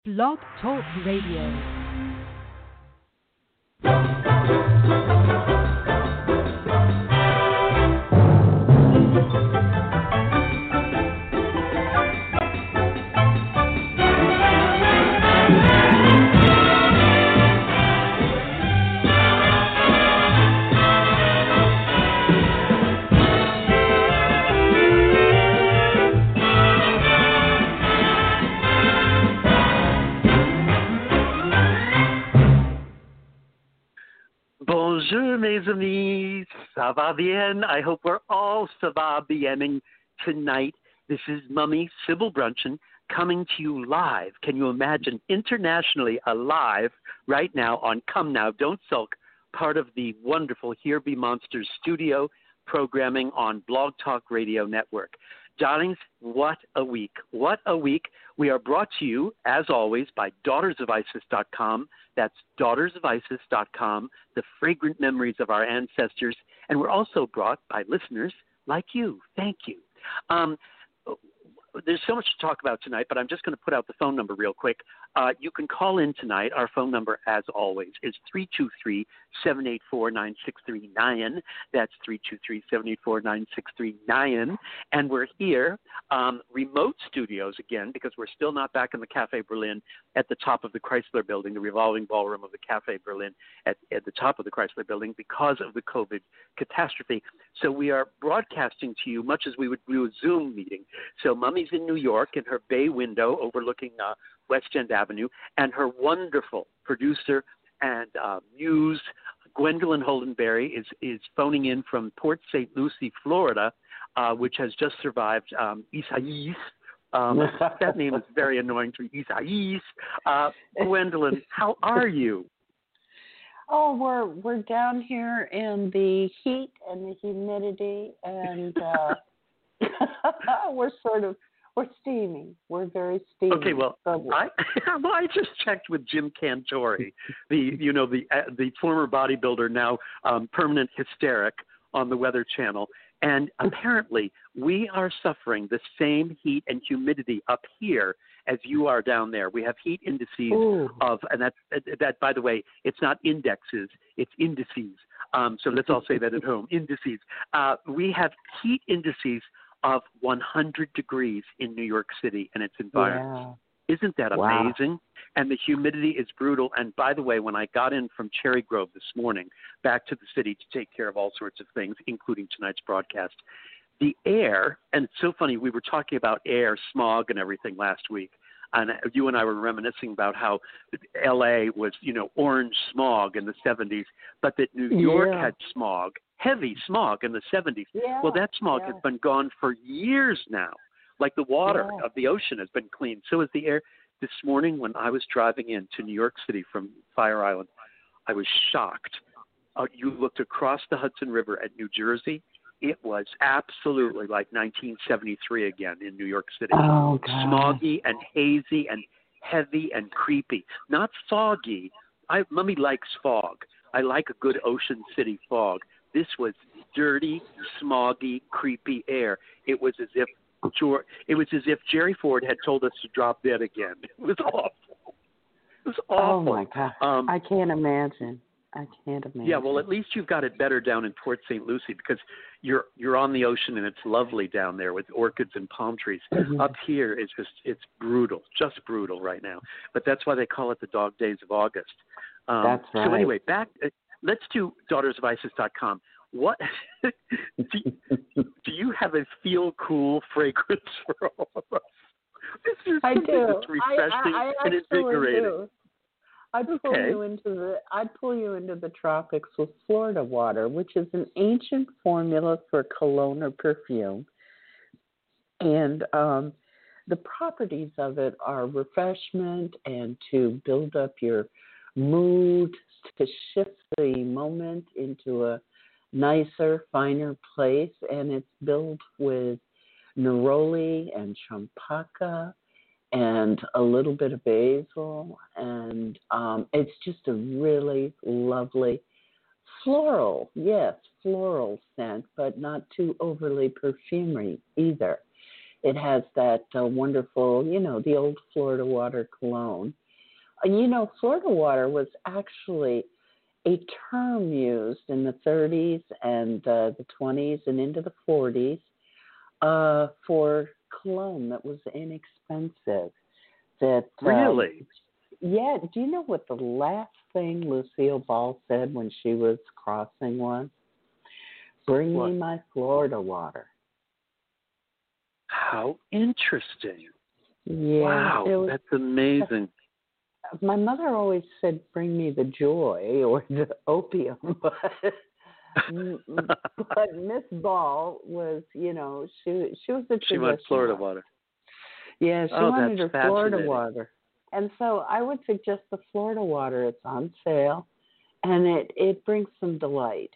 Blog Talk Radio. Bonjour, mes amis. Ça va bien? I hope we're all ça va biening tonight. This is Mummy Sybil Bruncheon coming to you live. Can you imagine internationally alive right now on Come Now, Don't Sulk, part of the wonderful Here Be Monsters studio programming on Blog Talk Radio Network. Darlings, what a week. What a week. We are brought to you, as always, by DaughtersOfIsis.com. That's DaughtersOfIsis.com, the fragrant memories of our ancestors. And we're also brought by listeners like you. Thank you. There's so much to talk about tonight, but I'm just going to put out the phone number real quick. You can call in tonight. Our phone number, as always, is 323-784-9639. That's 323-784-9639. And we're here, remote studios again, because we're still not back in the Cafe Berlin at the top of the Chrysler Building, the revolving ballroom of the Cafe Berlin at the top of the Chrysler Building because of the COVID catastrophe. So we are broadcasting to you much as we would do a Zoom meeting. So Mummy's in New York in her bay window overlooking West End Avenue, and her wonderful producer and muse, Gwendolyn Holdenberry, is phoning in from Port St. Lucie, Florida, which has just survived Isaias. That name is very annoying to me, Isaias. Gwendolyn, how are you? Oh, we're down here in the heat and the humidity, and we're steaming. We're very steamy. Okay, well, I just checked with Jim Cantori, the former bodybuilder, now permanent hysteric on the Weather Channel, and apparently we are suffering the same heat and humidity up here as you are down there. We have heat indices and that, by the way, it's not indexes, it's indices. So let's all say that at home, indices. We have heat indices of 100 degrees in New York City and its environment. Yeah. Isn't that amazing? And the humidity is brutal. And by the way, when I got in from Cherry Grove this morning back to the city to take care of all sorts of things, including tonight's broadcast, the air, and it's so funny, we were talking about air, smog, and everything last week. And you and I were reminiscing about how L.A. was, orange smog in the 70s, but that New York had smog, heavy smog in the 70s. Yeah. Well, that smog has been gone for years now. Like the water of the ocean has been cleaned. So is the air. This morning when I was driving into New York City from Fire Island, I was shocked. You looked across the Hudson River at New Jersey. It was absolutely like 1973 again in New York City. Oh, God. Smoggy and hazy and heavy and creepy. Not foggy. Mummy likes fog. I like a good Ocean City fog. This was dirty, smoggy, creepy air. It was as if Jerry Ford had told us to drop dead again. It was awful. It was awful. Oh, my God. I can't imagine. Yeah, well, at least you've got it better down in Port St. Lucie because you're on the ocean and it's lovely down there with orchids and palm trees. Mm-hmm. Up here, it's brutal, just brutal right now. But that's why they call it the dog days of August. That's right. So anyway, let's do DaughtersOfIsis.com. What do you have a feel cool fragrance for all of us? I do. It's refreshing and invigorating. Do. I'd pull you into the tropics with Florida water, which is an ancient formula for cologne or perfume. And the properties of it are refreshment and to build up your mood, to shift the moment into a nicer, finer place. And it's built with neroli and champaca and a little bit of basil, and it's just a really lovely floral scent, but not too overly perfumery either. It has that wonderful, the old Florida Water cologne. Florida Water was actually a term used in the 30s and the 20s and into the 40s for cologne that was inexpensive. That really? Yeah. Do you know what the last thing Lucille Ball said when she was crossing was? Bring me my Florida water. How interesting. Yeah. Wow, that's amazing. My mother always said, bring me the joy or the opium, but Miss Ball was, she was a traditional. She wanted Florida water. Yeah, she wanted her Florida fascinating. water. And so I would suggest the Florida water. It's on sale, and it brings some delight.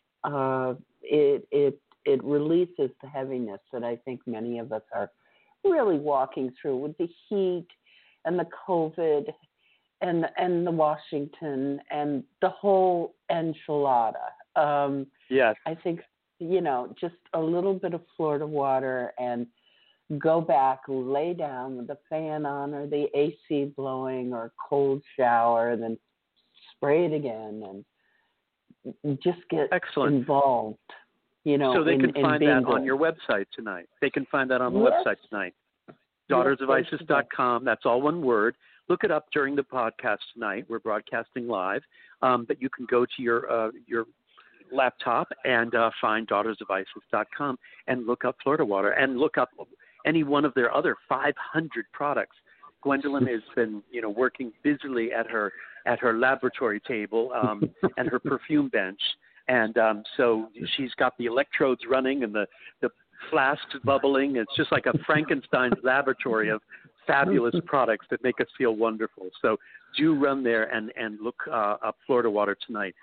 It releases the heaviness that I think many of us are really walking through with the heat and the COVID and the Washington and the whole enchilada. Yes. I think, just a little bit of Florida water and go back, lay down with the fan on or the AC blowing or a cold shower, and then spray it again and just get involved. So they can find bingo. that on your website tonight. They can find that on the website tonight. DaughtersOfIsis.com. That's all one word. Look it up during the podcast tonight. We're broadcasting live, but you can go to your laptop and find DaughtersOfIsis.com and look up Florida Water and look up any one of their other 500 products. Gwendolyn has been, working busily at her laboratory table and her perfume bench. And so she's got the electrodes running and the flasks bubbling. It's just like a Frankenstein's laboratory of fabulous products that make us feel wonderful. So do run there and look up Florida Water tonight.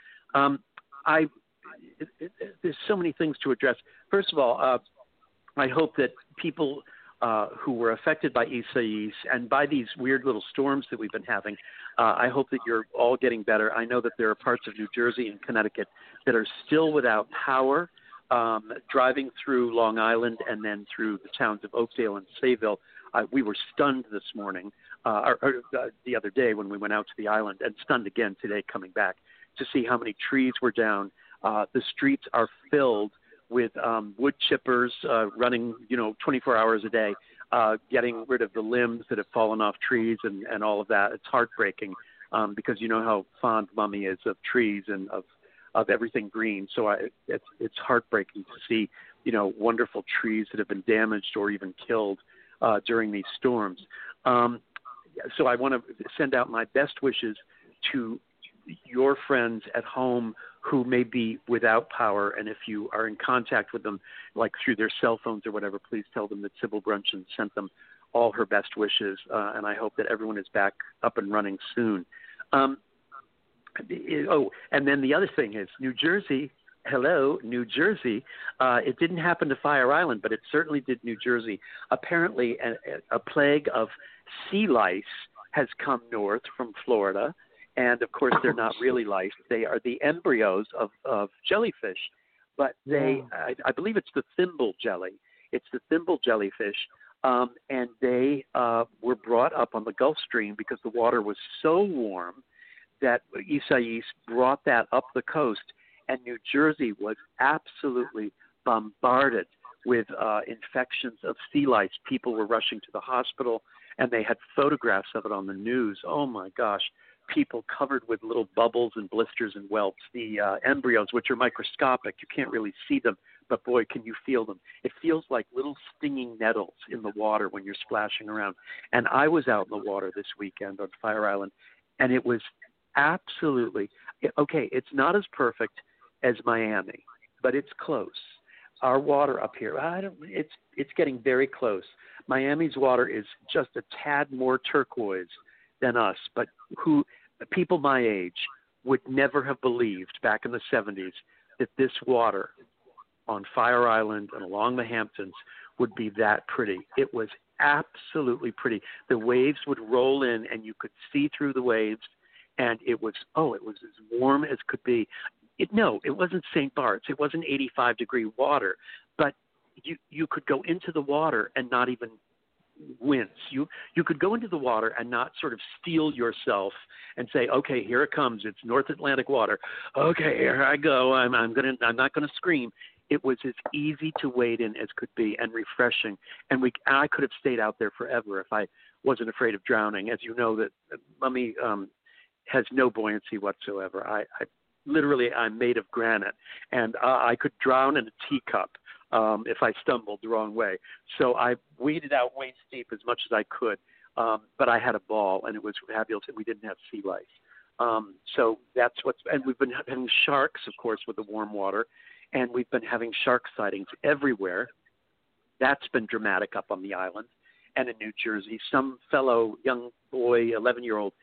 There's so many things to address. First of all, I hope that people who were affected by Isaias and by these weird little storms that we've been having, I hope that you're all getting better. I know that there are parts of New Jersey and Connecticut that are still without power. Driving through Long Island and then through the towns of Oakdale and Sayville, we were stunned this morning, or the other day when we went out to the island, and stunned again today coming back to see how many trees were down. The streets are filled with wood chippers running, 24 hours a day, getting rid of the limbs that have fallen off trees and all of that. It's heartbreaking because you know how fond Mommy is of trees and of everything green. So it's heartbreaking to see, wonderful trees that have been damaged or even killed during these storms. So I want to send out my best wishes to your friends at home who may be without power, and if you are in contact with them, like through their cell phones or whatever, please tell them that Sybil Bruncheon sent them all her best wishes, and I hope that everyone is back up and running soon. And then the other thing is New Jersey. Hello, New Jersey. It didn't happen to Fire Island, but it certainly did New Jersey. Apparently, a plague of sea lice has come north from Florida. And, of course, they're not really lice. They are the embryos of jellyfish. But I believe it's the thimble jelly. It's the thimble jellyfish. And they were brought up on the Gulf Stream because the water was so warm that Isaias brought that up the coast. And New Jersey was absolutely bombarded with infections of sea lice. People were rushing to the hospital, and they had photographs of it on the news. Oh, my gosh. People covered with little bubbles and blisters and welts. The embryos, which are microscopic, you can't really see them, but boy, can you feel them. It feels like little stinging nettles in the water when you're splashing around. And I was out in the water this weekend on Fire Island, and it was absolutely, okay, it's not as perfect as Miami, but it's close. Our water up here, it's getting very close. Miami's water is just a tad more turquoise than us, but people my age would never have believed back in the 70s that this water on Fire Island and along the Hamptons would be that pretty. It was absolutely pretty. The waves would roll in and you could see through the waves, and it was as warm as could be. It wasn't St. Bart's. It wasn't 85-degree water, but you could go into the water and not even wince. You could go into the water and not sort of steel yourself and say, okay, here it comes. It's North Atlantic water. Okay, here I go. I'm not gonna scream. It was as easy to wade in as could be and refreshing. And I could have stayed out there forever if I wasn't afraid of drowning. As you know, that Mummy has no buoyancy whatsoever. I'm made of granite, and I could drown in a teacup if I stumbled the wrong way. So I waded out waist deep as much as I could, but I had a ball, and it was fabulous, and we didn't have sea lice. So that's and we've been having sharks, of course, with the warm water, and we've been having shark sightings everywhere. That's been dramatic up on the island and in New Jersey. Some fellow young boy, 11-year-old,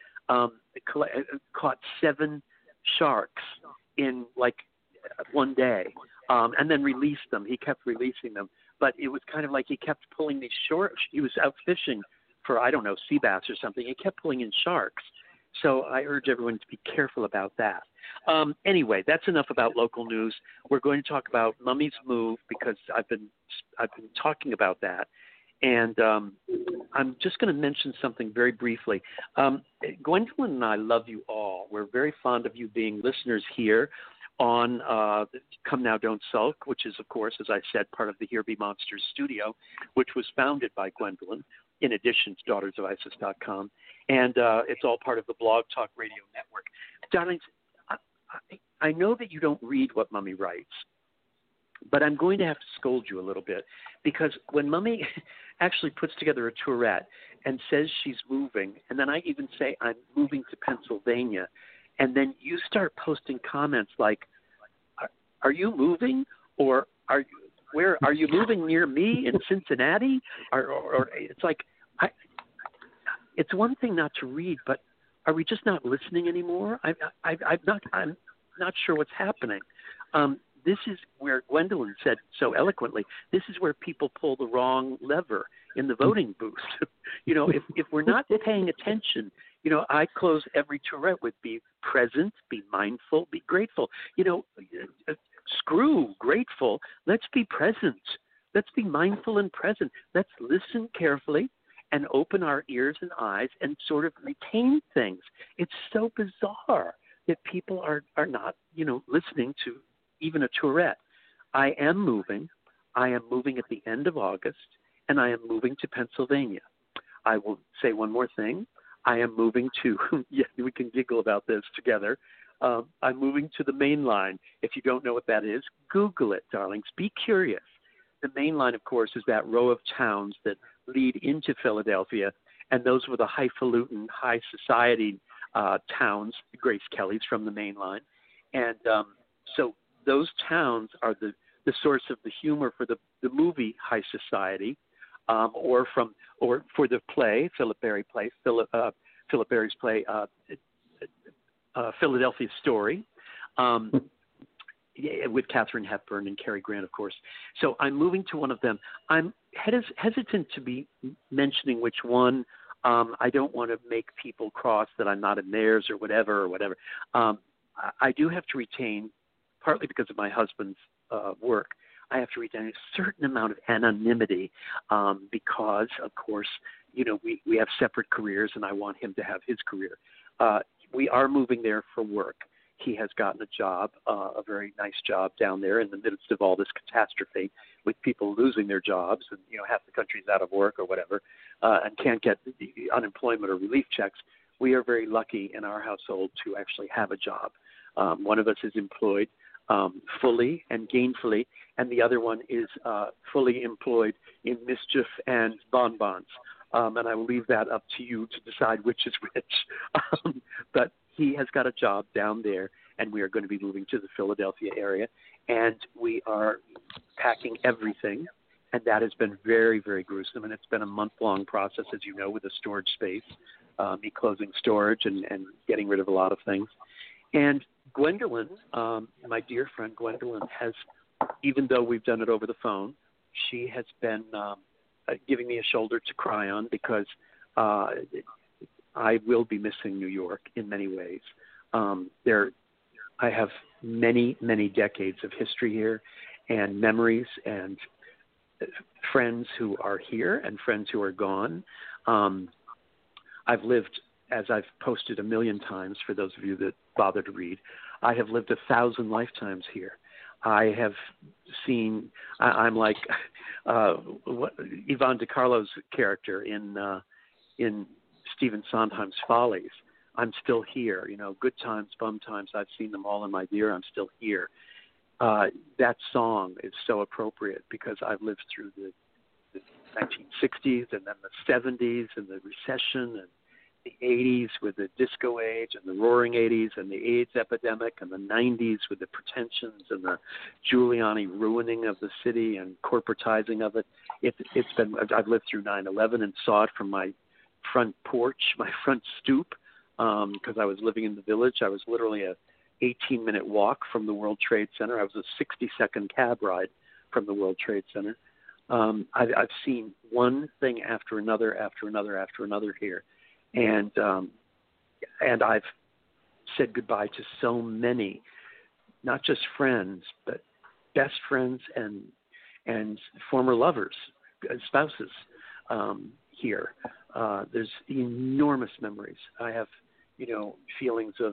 caught 7 sharks in like one day, and then released them. He kept releasing them, but it was kind of like he kept pulling these short. He was out fishing for, I don't know, sea bass or something. He kept pulling in sharks. So I urge everyone to be careful about that. Anyway, that's enough about local news. We're going to talk about Mummy's move because I've been talking about that. And I'm just going to mention something very briefly. Gwendolyn and I love you all. We're very fond of you being listeners here on Come Now, Don't Sulk, which is, of course, as I said, part of the Here Be Monsters studio, which was founded by Gwendolyn, in addition to DaughtersOfIsis.com. And it's all part of the Blog Talk Radio Network. Darlings, I know that you don't read what Mummy writes, but I'm going to have to scold you a little bit, because when Mummy actually puts together a tourette and says she's moving, and then I even say I'm moving to Pennsylvania, and then you start posting comments like, are you moving? Or are you moving near me in Cincinnati? Or it's like, it's one thing not to read, but are we just not listening anymore? I'm not sure what's happening. This is where Gwendolyn said so eloquently, this is where people pull the wrong lever in the voting booth. If we're not paying attention, I close every tourette with be present, be mindful, be grateful. Screw grateful. Let's be present. Let's be mindful and present. Let's listen carefully and open our ears and eyes and sort of retain things. It's so bizarre that people are not, listening to even a tourette. I am moving. I am moving at the end of August, and I am moving to Pennsylvania. I will say one more thing. I am moving to, we can giggle about this together. I'm moving to the Main Line. If you don't know what that is, Google it, darlings. Be curious. The Main Line, of course, is that row of towns that lead into Philadelphia, and those were the highfalutin, high society towns. Grace Kelly's from the Main Line. And so those towns are the source of the humor for the movie High Society, or for the play, Philip Berry's play, Philadelphia Story, with Katharine Hepburn and Cary Grant, of course. So I'm moving to one of them. I'm hesitant to be mentioning which one. I don't want to make people cross that I'm not in theirs or whatever. I do have to retain, partly because of my husband's work, I have to retain a certain amount of anonymity because, of course, we have separate careers, and I want him to have his career. We are moving there for work. He has gotten a job, a very nice job down there in the midst of all this catastrophe with people losing their jobs, and half the country's out of work or whatever, and can't get the unemployment or relief checks. We are very lucky in our household to actually have a job. One of us is employed fully and gainfully, and the other one is fully employed in mischief and bonbons. And I will leave that up to you to decide which is which. But he has got a job down there, and we are going to be moving to the Philadelphia area, and we are packing everything, and that has been very, very gruesome, and it's been a month-long process, as you know, with the storage space, me closing storage and getting rid of a lot of things. And Gwendolyn, my dear friend Gwendolyn, has, even though we've done it over the phone, she has been giving me a shoulder to cry on because I will be missing New York in many ways. I have many, many decades of history here and memories, and friends who are here and friends who are gone. I've lived, as I've posted a million times for those of you that bother to read, I have lived 1,000 lifetimes here. I have seen, I'm like Yvonne De Carlo's character in Stephen Sondheim's Follies. I'm still here. You know, good times, bum times, I've seen them all in my dear, I'm still here. That song is so appropriate because I've lived through the 1960s and then the 70s and the recession and the 80s with the disco age and the roaring 80s and the AIDS epidemic and the 90s with the pretensions and the Giuliani ruining of the city and corporatizing of it. I've lived through 9/11 and saw it from my front porch, my front stoop, because I was living in the Village. I was literally a 18-minute walk from the World Trade Center. I was a 60-second cab ride from the World Trade Center. I've seen one thing after another here. And I've said goodbye to so many, not just friends, but best friends and former lovers, spouses here. There's enormous memories. I have, feelings of,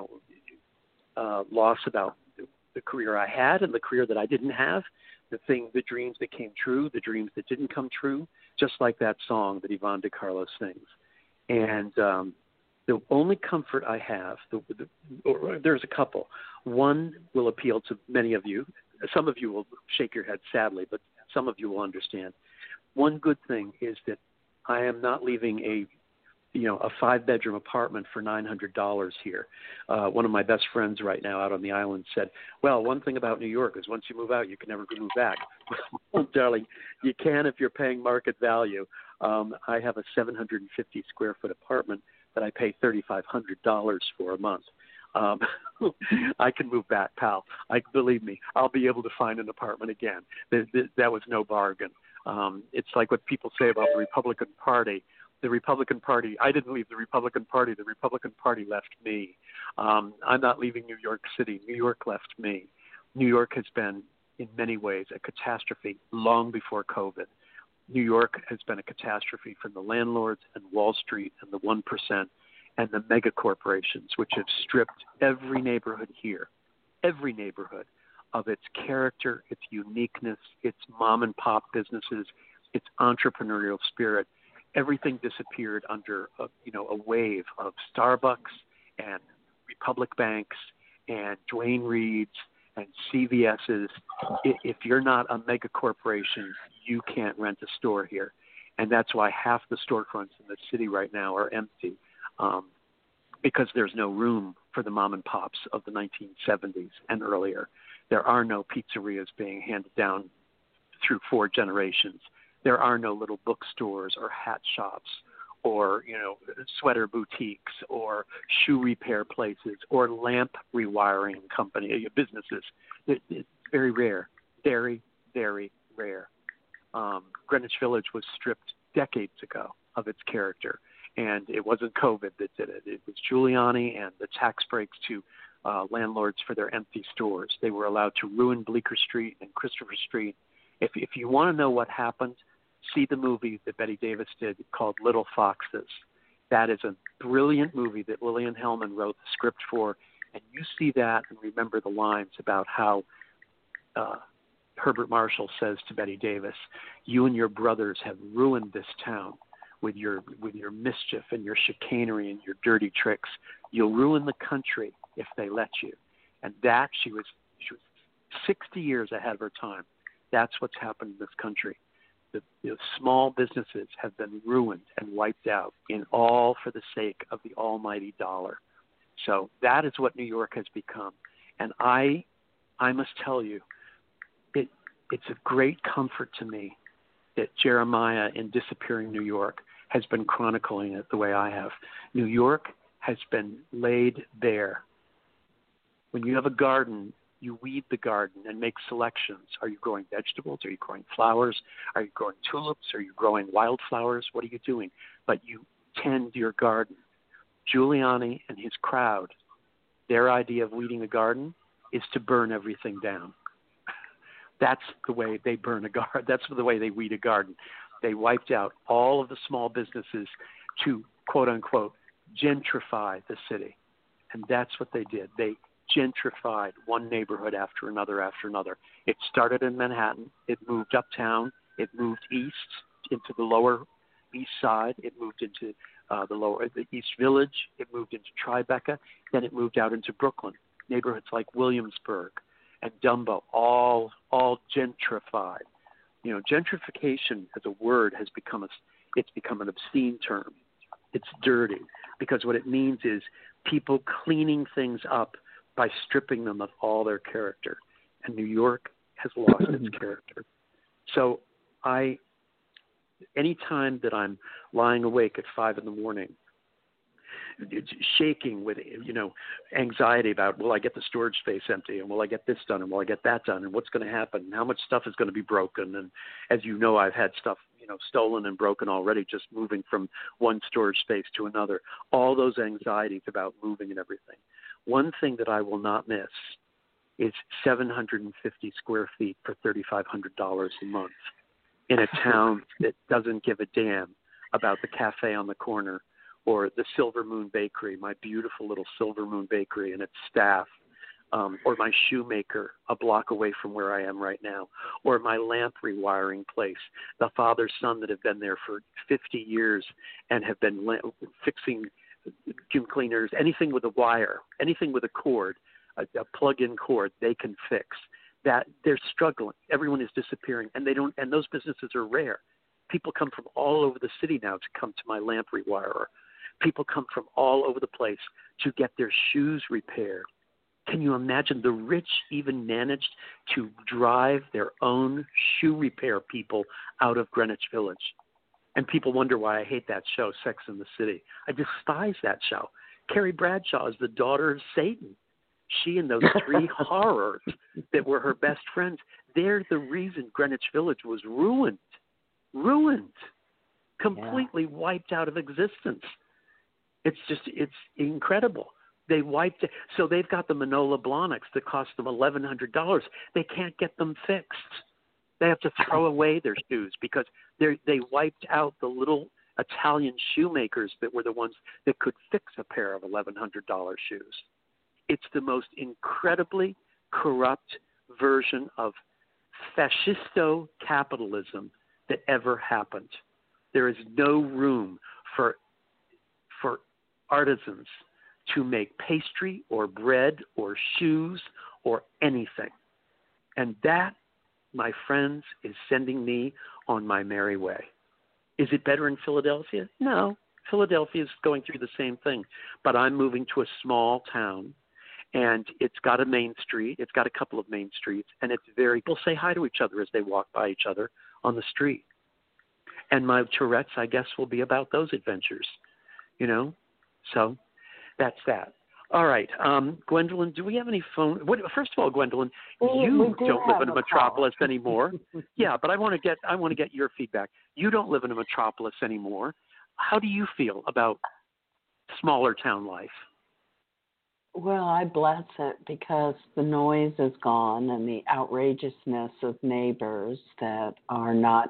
loss about the career I had and the career that I didn't have, the dreams that came true, the dreams that didn't come true, just like that song that Yvonne De Carlo sings. And the only comfort I have, there's a couple. One will appeal to many of you. Some of you will shake your head sadly, but some of you will understand. One good thing is that I am not leaving a 5-bedroom apartment for $900 here. One of my best friends right now out on the island said, well, one thing about New York is once you move out, you can never move back. Well, darling, you can if you're paying market value. I have a 750 square foot apartment that I pay $3,500 for a month. I can move back, pal. Believe me, I'll be able to find an apartment again. That was no bargain. It's like what people say about the Republican Party. The Republican Party, I didn't leave the Republican Party. The Republican Party left me. I'm not leaving New York City. New York left me. New York has been, in many ways, a catastrophe long before COVID. New York has been a catastrophe from the landlords and Wall Street and the 1% and the mega corporations, which have stripped every neighborhood here, every neighborhood, of its character, its uniqueness, its mom and pop businesses, its entrepreneurial spirit. Everything disappeared under a wave of Starbucks and Republic Banks and Duane Reads and CVS's. If you're not a mega corporation, you can't rent a store here. And that's why half the storefronts in the city right now are empty, because there's no room for the mom and pops of the 1970s and earlier. There are no pizzerias being handed down through 4 generations. There are no little bookstores or hat shops or, sweater boutiques or shoe repair places or lamp rewiring businesses. It's very rare, very, very rare. Greenwich Village was stripped decades ago of its character, and it wasn't COVID that did it. It was Giuliani and the tax breaks to landlords for their empty stores. They were allowed to ruin Bleecker Street and Christopher Street. If you want to know what happened, see the movie that Bette Davis did called Little Foxes. That is a brilliant movie that Lillian Hellman wrote the script for, and you see that and remember the lines about how Herbert Marshall says to Bette Davis, you and your brothers have ruined this town with your mischief and your chicanery and your dirty tricks. You'll ruin the country if they let you. And that she was 60 years ahead of her time. That's what's happened in this country. The small businesses have been ruined and wiped out, in all for the sake of the almighty dollar. So that is what New York has become. And I must tell you, it's a great comfort to me that Jeremiah in Disappearing New York has been chronicling it the way I have. New York has been laid bare. When you have a garden, you weed the garden and make selections. Are you growing vegetables? Are you growing flowers? Are you growing tulips? Are you growing wildflowers? What are you doing? But you tend your garden. Giuliani and his crowd, their idea of weeding the garden is to burn everything down. That's the way they burn a garden. That's the way they weed a garden. They wiped out all of the small businesses to, quote unquote, gentrify the city. And that's what they did. They gentrified one neighborhood after another after another. It started in Manhattan. It moved uptown. It moved east into the lower east side. It moved into the East Village. It moved into Tribeca. Then it moved out into Brooklyn. Neighborhoods like Williamsburg and Dumbo, all gentrified. You know, gentrification as a word has become an obscene term. It's dirty because what it means is people cleaning things up by stripping them of all their character. And New York has lost its character. So anytime that I'm lying awake at 5 a.m, shaking with, anxiety about, will I get the storage space empty, and will I get this done, and will I get that done, and what's going to happen, and how much stuff is going to be broken. And as you know, I've had stuff, stolen and broken already, just moving from one storage space to another. All those anxieties about moving and everything. One thing that I will not miss is 750 square feet for $3,500 a month in a town that doesn't give a damn about the cafe on the corner, or the Silver Moon Bakery, my beautiful little Silver Moon Bakery and its staff, or my shoemaker a block away from where I am right now, or my lamp rewiring place, the father-son that have been there for 50 years and have been fixing vacuum cleaners, anything with a wire, anything with a cord, a plug-in cord, they can fix. That they're struggling. Everyone is disappearing, and those businesses are rare. People come from all over the city now to come to my lamp rewirer. People come from all over the place to get their shoes repaired. Can you imagine? The rich even managed to drive their own shoe repair people out of Greenwich Village. And people wonder why I hate that show, Sex and the City. I despise that show. Carrie Bradshaw is the daughter of Satan. She and those three horrors that were her best friends, they're the reason Greenwich Village was ruined, completely wiped out of existence. It's incredible. They wiped it. So they've got the Manola Blahniks that cost them $1,100. They can't get them fixed. They have to throw away their shoes because they wiped out the little Italian shoemakers that were the ones that could fix a pair of $1,100 shoes. It's the most incredibly corrupt version of fascisto capitalism that ever happened. There is no room for artisans to make pastry or bread or shoes or anything. And that, my friends, is sending me on my merry way. Is it better in Philadelphia? No. Philadelphia is going through the same thing. But I'm moving to a small town, and it's got a main street. It's got a couple of main streets, and people say hi to each other as they walk by each other on the street. And my Tourette's, I guess, will be about those adventures, So that's that. All right. Gwendolyn, do we have any phone? First of all, Gwendolyn, you don't live in a metropolis anymore. Yeah, but I want to get your feedback. You don't live in a metropolis anymore. How do you feel about smaller town life? Well, I bless it because the noise is gone and the outrageousness of neighbors that are not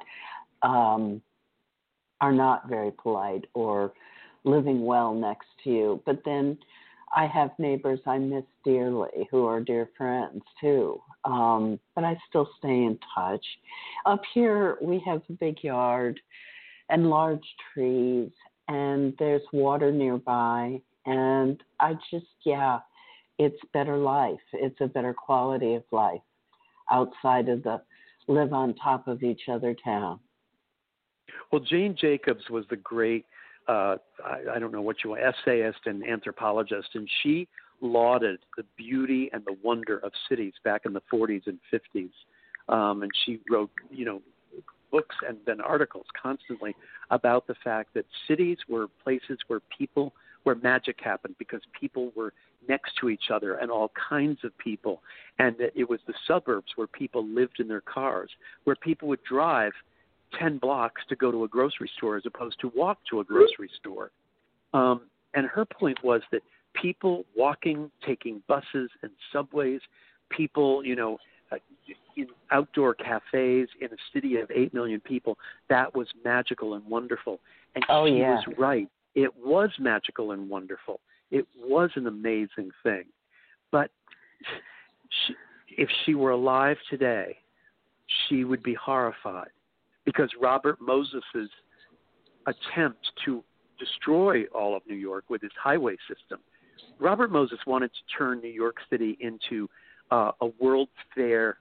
very polite or living well next to you. But then I have neighbors I miss dearly who are dear friends too. But I still stay in touch. Up here we have a big yard and large trees, and there's water nearby. And it's better life. It's a better quality of life outside of the live on top of each other town. Well, Jane Jacobs was the great, I don't know what you want, essayist and anthropologist, and she lauded the beauty and the wonder of cities back in the 40s and 50s. And she wrote, books and then articles constantly about the fact that cities were places where magic happened because people were next to each other and all kinds of people. And that it was the suburbs where people lived in their cars, where people would drive 10 blocks to go to a grocery store as opposed to walk to a grocery store. And her point was that people walking, taking buses and subways, people, in outdoor cafes in a city of 8 million people. That was magical and wonderful. And she was right. It was magical and wonderful. It was an amazing thing. But if she were alive today, she would be horrified, because Robert Moses's attempt to destroy all of New York with his highway system. Robert Moses wanted to turn New York City into a World's Fair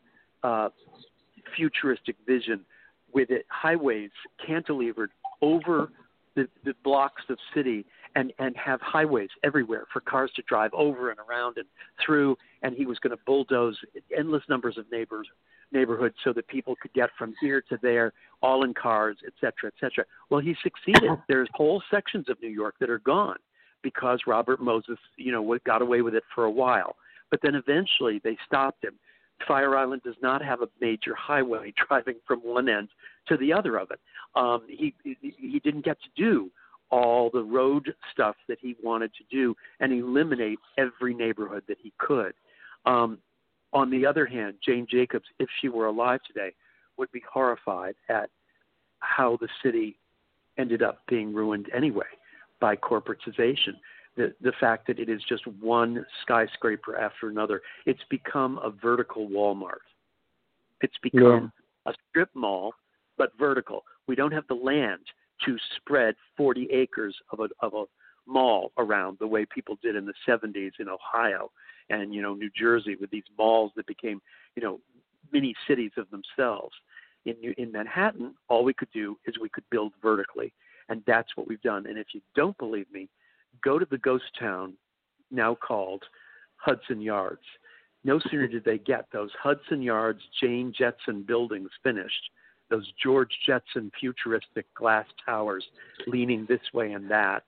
futuristic vision with it highways cantilevered over the blocks of city and have highways everywhere for cars to drive over and around and through. And he was going to bulldoze endless numbers of neighborhoods so that people could get from here to there, all in cars, et cetera, et cetera. Well, he succeeded. There's whole sections of New York that are gone because Robert Moses, got away with it for a while. But then eventually they stopped him. Fire Island does not have a major highway driving from one end to the other of it. He didn't get to do all the road stuff that he wanted to do and eliminate every neighborhood that he could. On the other hand, Jane Jacobs, if she were alive today, would be horrified at how the city ended up being ruined anyway by corporatization. The fact that it is just one skyscraper after another. It's become a vertical Walmart. It's become a strip mall, but vertical. We don't have the land to spread 40 acres of a mall around the way people did in the 70s in Ohio and, New Jersey, with these malls that became, mini cities of themselves. In Manhattan, all we could do is we could build vertically, and that's what we've done. And if you don't believe me, go to the ghost town now called Hudson Yards. No sooner did they get those Hudson Yards Jane Jetson buildings finished, those George Jetson futuristic glass towers leaning this way and that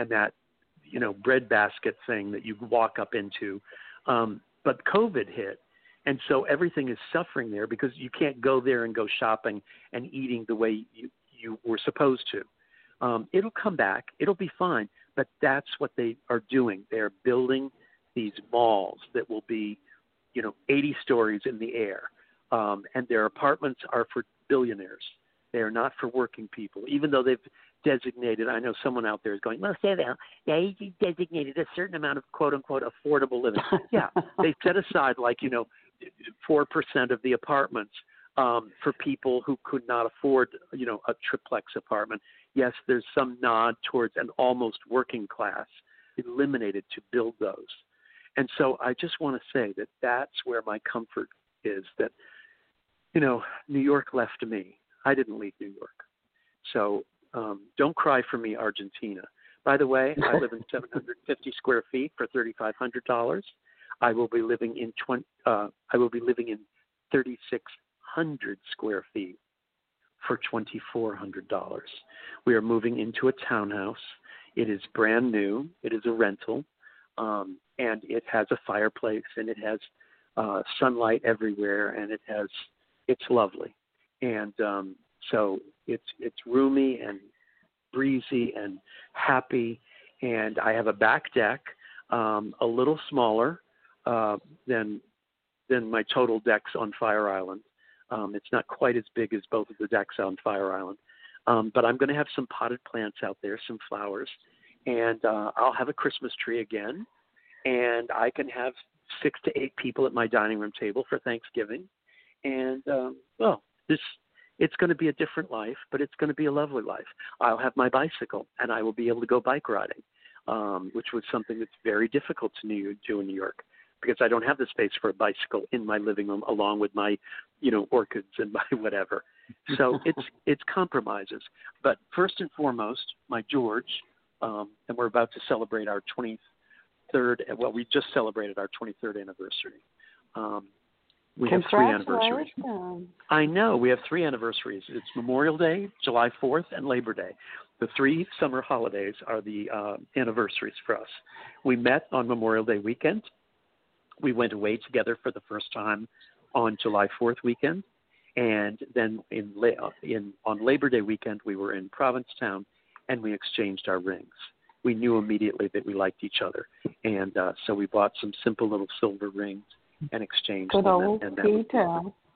breadbasket thing that you walk up into. But COVID hit, and so everything is suffering there because you can't go there and go shopping and eating the way you were supposed to. It'll come back. It'll be fine. But that's what they are doing. They're building these malls that will be, 80 stories in the air. And their apartments are for billionaires. They are not for working people, even though they've designated, I know someone out there is going, well, they designated a certain amount of quote-unquote affordable living. Yeah, they set aside 4% of the apartments for people who could not afford, a triplex apartment. Yes, there's some nod towards an almost working class eliminated to build those. And so I just want to say that that's where my comfort is, that, New York left me. I didn't leave New York. So don't cry for me, Argentina. By the way, I live in 750 square feet for $3,500. I will be living in 3,600 square feet for $2,400. We are moving into a townhouse. It is brand new. It is a rental, and it has a fireplace, and it has sunlight everywhere, and it's lovely. And so it's roomy and breezy and happy, and I have a back deck, a little smaller than my total decks on Fire Island. It's not quite as big as both of the decks on Fire Island. But I'm going to have some potted plants out there, some flowers, and I'll have a Christmas tree again, and I can have 6 to 8 people at my dining room table for Thanksgiving. And, it's going to be a different life, but it's going to be a lovely life. I'll have my bicycle, and I will be able to go bike riding, which was something that's very difficult to do in New York, because I don't have the space for a bicycle in my living room along with my, orchids and my whatever. So it's compromises. But first and foremost, my George, and we're about to celebrate our 23rd. Well, we just celebrated our 23rd anniversary. We have 3 anniversaries. I know. We have 3 anniversaries. It's Memorial Day, July 4th, and Labor Day. The 3 summer holidays are the anniversaries for us. We met on Memorial Day weekend. We went away together for the first time on July 4th weekend. And then on Labor Day weekend, we were in Provincetown, and we exchanged our rings. We knew immediately that we liked each other. And so we bought some simple little silver rings and exchanged them. Good old P-Town.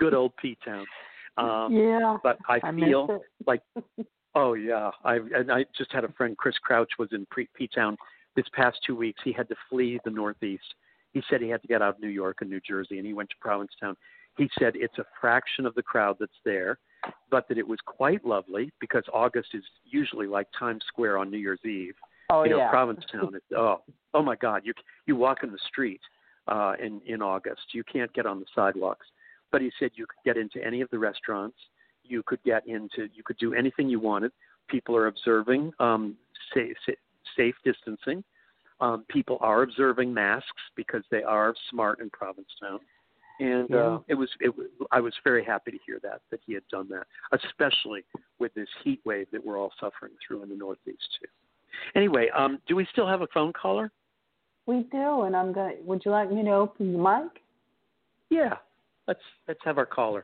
Good old P-Town. Yeah. But I feel like, it. oh yeah. I just had a friend, Chris Crouch, was in P-Town this past 2 weeks. He had to flee the Northeast. He said he had to get out of New York and New Jersey, and he went to Provincetown. He said it's a fraction of the crowd that's there, but that it was quite lovely because August is usually like Times Square on New Year's Eve. Oh, you know, yeah. Provincetown. Oh my God! You walk in the street in August. You can't get on the sidewalks. But he said you could get into any of the restaurants. You could do anything you wanted. People are observing safe distancing. People are observing masks because they are smart in Provincetown. And I was very happy to hear that he had done that, especially with this heat wave that we're all suffering through in the Northeast too. Anyway, do we still have a phone caller? We do, and would you like me to open the mic? Yeah, let's have our caller.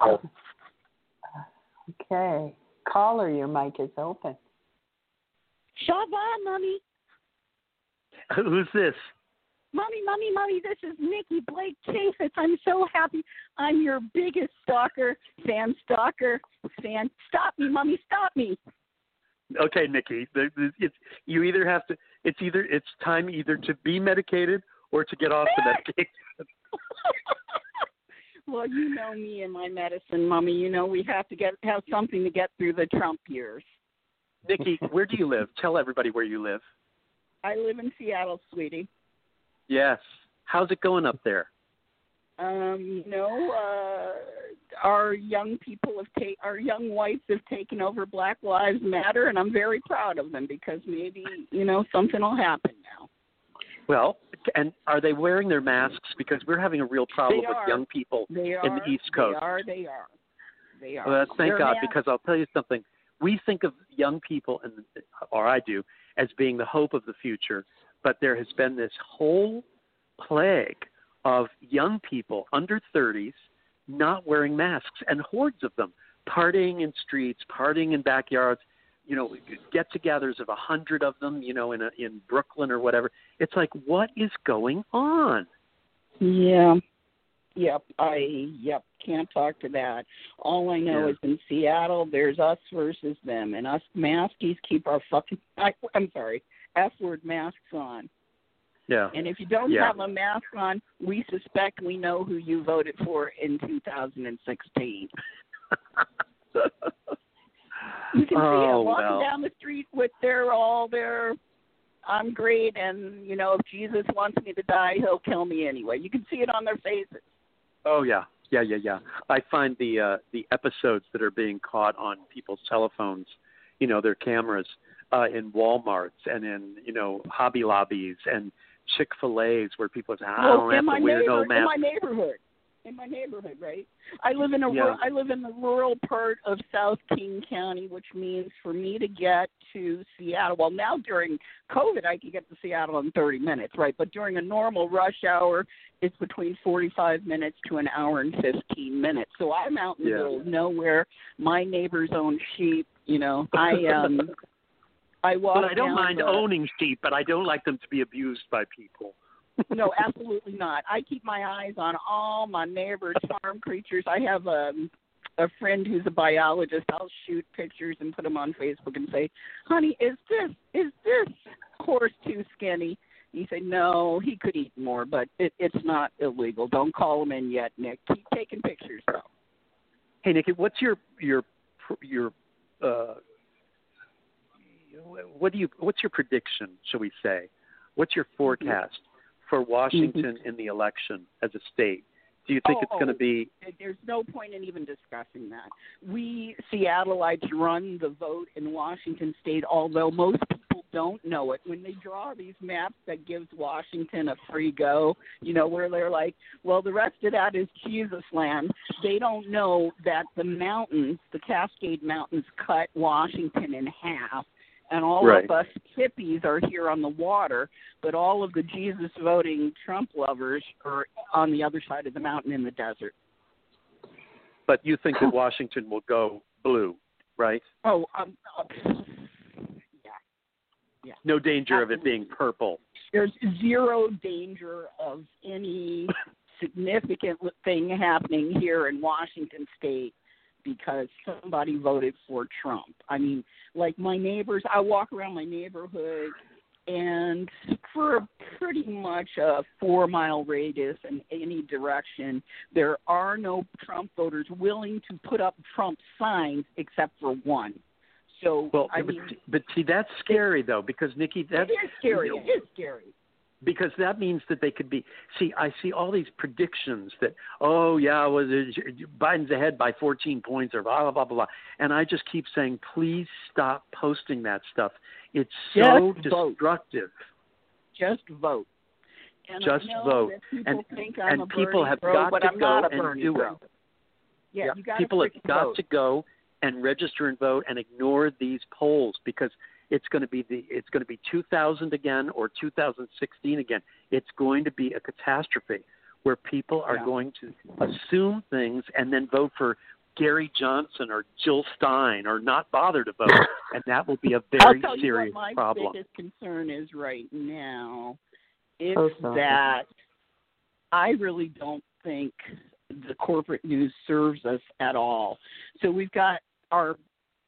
Okay. Caller, your mic is open. Shabbat, Mommy. Who's this? Mommy, this is Nikki Blake Chaffetz. I'm so happy. I'm your biggest stalker. Stop me, Mommy, stop me. Okay, Nikki. It's time either to be medicated or to get off the medication. Well, you know me and my medicine, Mommy. You know we have to have something to get through the Trump years. Nikki, where do you live? Tell everybody where you live. I live in Seattle, sweetie. Yes. How's it going up there? Our young whites have taken over Black Lives Matter, and I'm very proud of them because maybe, something will happen now. Well, and are they wearing their masks? Because we're having a real problem with young people in the East Coast. They are. Well, thank God, because I'll tell you something. We think of young people, or I do, as being the hope of the future, but there has been this whole plague of young people under 30s not wearing masks, and hordes of them partying in streets, partying in backyards, get-togethers of 100 of them, in Brooklyn or whatever. It's like, what is going on? Yeah. Yep. Can't talk to that. All I know is in Seattle, there's us versus them, and us maskies keep our F-word masks on. Yeah. And if you don't have a mask on, we suspect we know who you voted for in 2016. You can see them walking down the street with all their I'm great, and, if Jesus wants me to die, he'll kill me anyway. You can see it on their faces. Oh, yeah. Yeah. I find the episodes that are being caught on people's telephones, their cameras, in Walmarts and in, Hobby Lobbies and Chick-fil-A's where people say, I don't have to wear no mask. In my neighborhood, right? I live in the rural part of South King County, which means for me to get to Seattle, well, now during COVID, I could get to Seattle in 30 minutes, right? But during a normal rush hour, it's between 45 minutes to an hour and 15 minutes. So I'm out in the middle of nowhere. My neighbors own sheep. I walk. But I don't mind owning sheep, but I don't like them to be abused by people. No, absolutely not. I keep my eyes on all my neighbors' farm creatures. I have a friend who's a biologist. I'll shoot pictures and put them on Facebook and say, honey, is this horse too skinny? He said, no, he could eat more, but it's not illegal. Don't call him in yet, Nick. Keep taking pictures, though. Hey, Nick, what's your what's your prediction, shall we say? What's your forecast for Washington in the election as a state? Do you think it's going to be... There's no point in even discussing that. We Seattleites run the vote in Washington State, although most people don't know it. When they draw these maps that gives Washington a free go, where they're like, well, the rest of that is Jesus land, they don't know that the mountains, the Cascade Mountains, cut Washington in half. And all of us hippies are here on the water, but all of the Jesus-voting Trump lovers are on the other side of the mountain in the desert. But you think that Washington will go blue, right? Yeah. No danger of it being purple. There's zero danger of any significant thing happening here in Washington State because somebody voted for Trump. I mean, like my neighbors, I walk around my neighborhood, and for pretty much a 4-mile radius in any direction, there are no Trump voters willing to put up Trump signs except for one. So, but see, that's scary though, because Nikki, that's it is scary. It is scary. Because that means that they could be. See, I see all these predictions that, oh yeah, Biden's ahead by 14 points or blah blah blah blah, and I just keep saying, please stop posting that stuff. It's so destructive. Just vote. And just I know vote. That people think I'm a people Bernie have bro, got but to I'm go not a and Bernie do bro. it. Yeah, you got people have got vote. to go and register and vote and ignore these polls, because it's going to be 2000 again or 2016 again. It's going to be a catastrophe where people are going to assume things and then vote for Gary Johnson or Jill Stein or not bother to vote, and that will be a very serious problem. I'll tell you what my biggest concern is right now. It's that I really don't think the corporate news serves us at all. So we've got our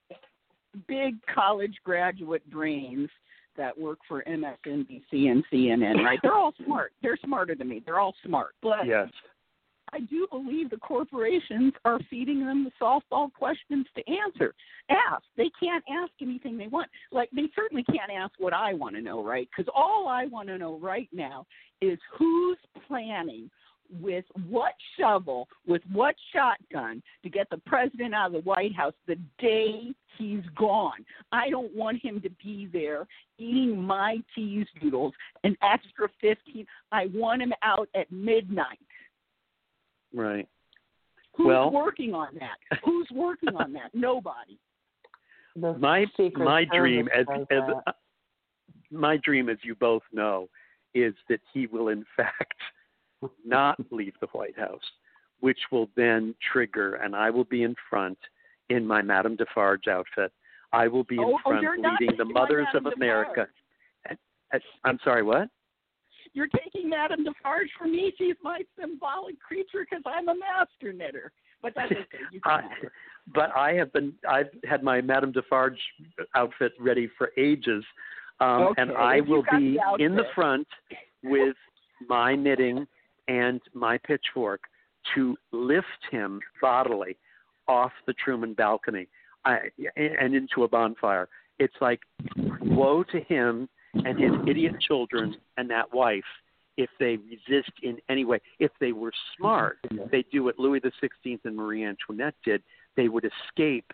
big college graduate brains that work for MSNBC and CNN, right? They're all smart. They're smarter than me. They're all smart. But yes, I do believe the corporations are feeding them the softball questions to ask. They can't ask anything they want. Like, they certainly can't ask what I want to know, right? Because all I want to know right now is who's planning with what shovel, with what shotgun to get the president out of the White House the day he's gone. I don't want him to be there eating my cheese doodles an extra 15. I want him out at midnight. Right. Who's working on that? Who's working on that? Nobody. My dream, as you both know, is that he will in fact not leave the White House, which will then trigger, and I will be in front in my Madame Defarge outfit. I will be in front leading the Mothers of America. I'm sorry, what? You're taking Madame Defarge from me. She's my symbolic creature because I'm a master knitter. But that's okay. You can have her. But I've had my Madame Defarge outfit ready for ages, and I will be in the front with my knitting and my pitchfork to lift him bodily off the Truman balcony and into a bonfire. It's like, woe to him and his idiot children and that wife if they resist in any way. If they were smart, they'd do what Louis XVI and Marie Antoinette did. They would escape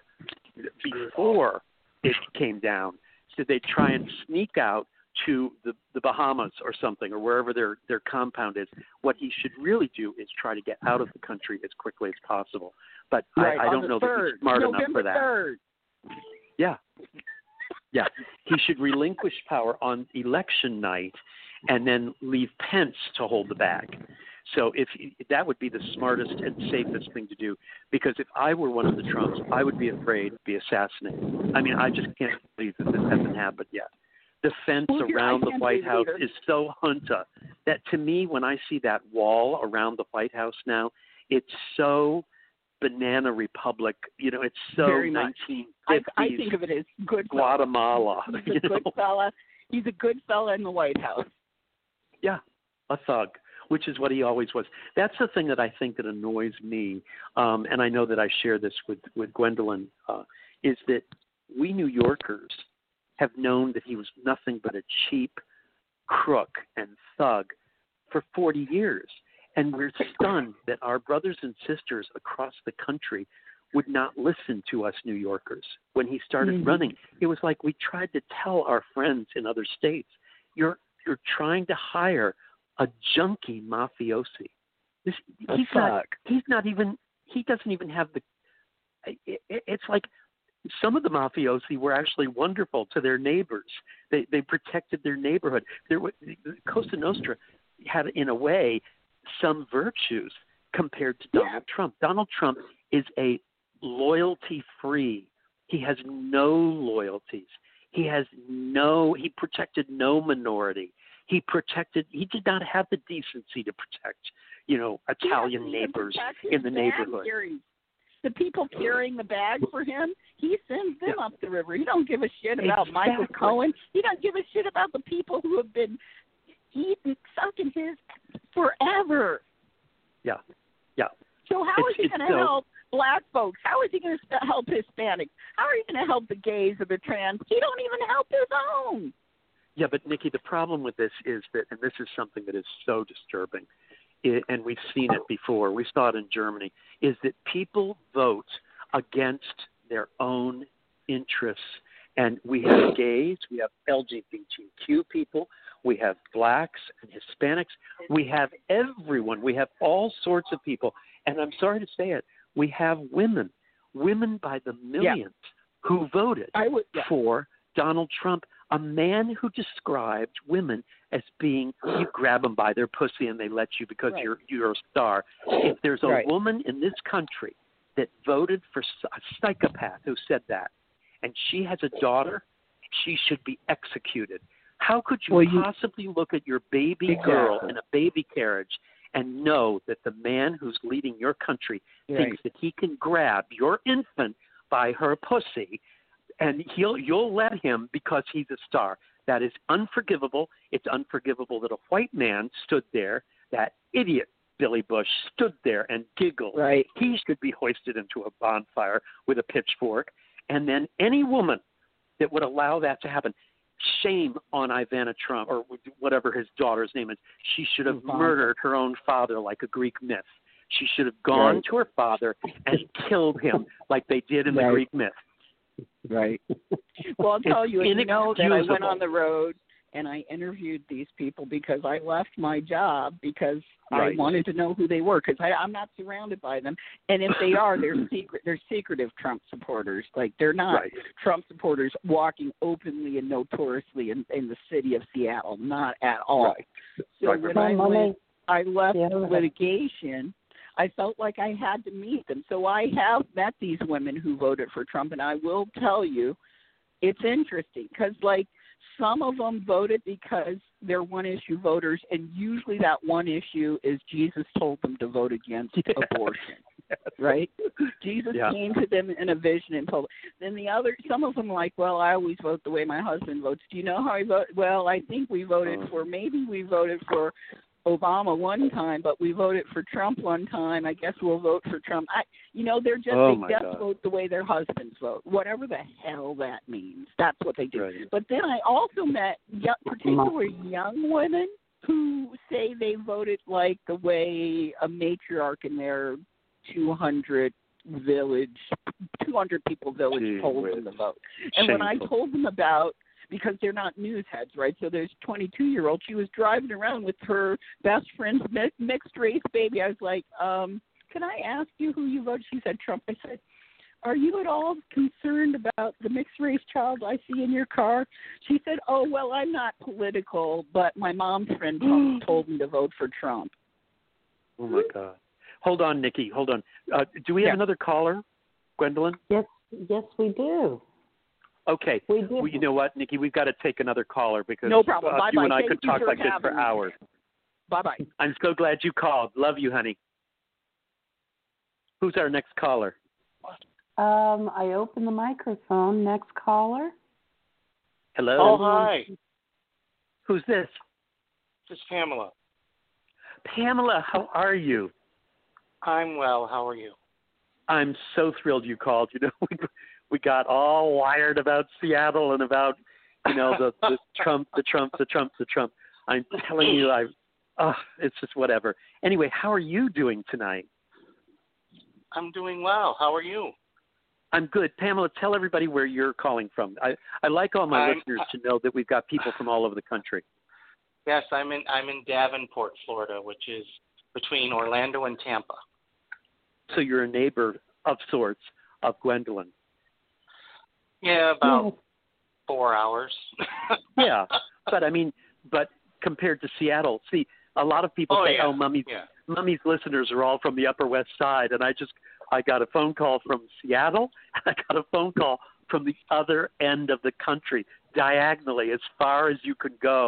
before it came down. So they'd try and sneak out to the Bahamas or something, or wherever their compound is. What he should really do is try to get out of the country as quickly as possible. But I don't know that he's smart enough for that. 3rd. Yeah. Yeah. He should relinquish power on election night and then leave Pence to hold the bag. So that would be the smartest and safest thing to do, because if I were one of the Trumps, I would be afraid to be assassinated. I mean, I just can't believe that this hasn't happened yet. The fence around the White House is so junta that, to me, when I see that wall around the White House now, it's so banana republic. You know, it's so 1950s. I think of it as good Guatemala. He's a good fella. He's a good fella in the White House. Yeah, a thug, which is what he always was. That's the thing that I think that annoys me, and I know that I share this with Gwendolyn, is that we New Yorkers have known that he was nothing but a cheap crook and thug for 40 years. And we're stunned that our brothers and sisters across the country would not listen to us New Yorkers when he started running. It was like we tried to tell our friends in other states, you're trying to hire a junkie mafiosi. He doesn't even have it's like some of the mafiosi were actually wonderful to their neighbors. They protected their neighborhood. Cosa Nostra had, in a way, some virtues compared to Donald Trump. Donald Trump is a loyalty-free. He has no loyalties. He protected no minority. He did not have the decency to protect, Italian neighbors in the neighborhood. The people carrying the bag for him, he sends them up the river. He don't give a shit about Michael Cohen. He don't give a shit about the people who have been sucking his forever. Yeah. So how is he going to help black folks? How is he going to help Hispanics? How are you going to help the gays or the trans? He don't even help his own. Yeah, but Nikki, the problem with this is that, and this is something that is so disturbing, and we've seen it before, we saw it in Germany, is that people vote against their own interests. And we have gays, we have LGBTQ people, we have blacks and Hispanics, we have everyone, we have all sorts of people. And I'm sorry to say it, we have women by the millions who voted for Donald Trump, a man who described women as being, you grab them by their pussy and they let you because you're a star. If there's a woman in this country that voted for a psychopath who said that, and she has a daughter, she should be executed. How could you possibly look at your baby girl in a baby carriage and know that the man who's leading your country thinks that he can grab your infant by her pussy and you'll let him because he's a star? That is unforgivable. It's unforgivable that a white man stood there, that idiot Billy Bush stood there and giggled. Right. He should be hoisted into a bonfire with a pitchfork. And then any woman that would allow that to happen, shame on Ivana Trump, or whatever his daughter's name is. She should have murdered her own father like a Greek myth. She should have gone to her father and killed him like they did in the Greek myth. Right. Well, I'll tell you, that I went on the road and I interviewed these people because I left my job because I wanted to know who they were, because I'm not surrounded by them. And if they are, they're secretive Trump supporters. Like, they're not Trump supporters walking openly and notoriously in the city of Seattle. Not at all. Right. So when I left litigation, I felt like I had to meet them. So I have met these women who voted for Trump, and I will tell you, it's interesting because, like, some of them voted because they're one-issue voters, and usually that one issue is Jesus told them to vote against abortion, right? Jesus came to them in a vision and told them. Then some of them like, well, I always vote the way my husband votes. Do you know how I vote? Well, I think we voted maybe we voted for Obama one time, but we voted for Trump one time. I guess we'll vote for Trump. They're just they just vote the way their husbands vote, whatever the hell that means. That's what they do. Right. But then I also met particularly young women who say they voted like the way a matriarch in their 200 people village told them to vote. And when I told them about, because they're not news heads, right? So there's a 22-year-old. She was driving around with her best friend's mixed race baby. I was like, can I ask you who you voted? She said Trump. I said, are you at all concerned about the mixed race child I see in your car? She said, oh, well, I'm not political, but my mom's friend told me to vote for Trump. Oh, my God. Hold on, Nikki. Hold on. Do we have another caller, Gwendolyn? Yes, we do. Okay. Well, you know what, Nikki? We've got to take another caller because no problem. You and I could talk like this for hours. Bye-bye. I'm so glad you called. Love you, honey. Who's our next caller? I open the microphone. Next caller. Hello. Oh, hi. Who's this? This is Pamela. Pamela, how are you? I'm well. How are you? I'm so thrilled you called. We got all wired about Seattle and about, the Trump. I'm telling you, it's just whatever. Anyway, how are you doing tonight? I'm doing well. How are you? I'm good. Pamela, tell everybody where you're calling from. I like all my listeners to know that we've got people from all over the country. Yes, I'm in Davenport, Florida, which is between Orlando and Tampa. So you're a neighbor of sorts of Gwendolyn. Yeah, about 4 hours. Yeah, but compared to Seattle, see, a lot of people say, Mummy's listeners are all from the Upper West Side, and I got a phone call from Seattle, and I got a phone call from the other end of the country, diagonally, as far as you could go,